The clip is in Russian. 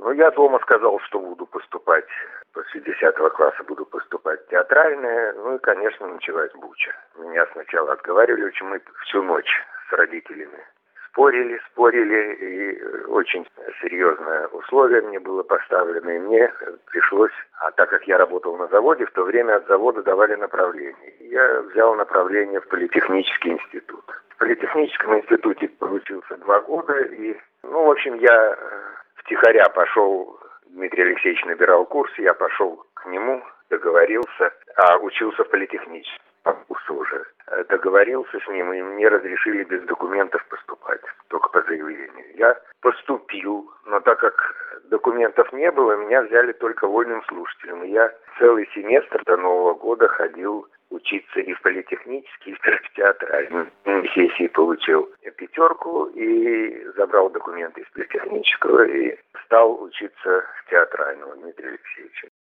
Ну, я дома сказал, что буду поступать, после 10 класса буду поступать в театральное. Ну и, конечно, началась буча. Меня сначала отговаривали, очень мы всю ночь с родителями спорили, и очень серьезное условие мне было поставлено, и мне пришлось, а так как я работал на заводе, в то время от завода давали направление. Я взял направление в политехнический институт. В политехническом институте проучился 2 года, и, в общем, я втихаря пошел, Дмитрий Алексеевич набирал курс, я пошел к нему, договорился, учился в политехническом курсе уже. Договорился с ним, и мне разрешили без документов поступать, только по заявлению. Я поступил, но так как документов не было, меня взяли только вольным слушателем. И я целый семестр до Нового года ходил учиться и в политехнический, и в театральный. Сессии получил 5 и забрал документы из политехнического и стал учиться в театрального Дмитрия Алексеевича.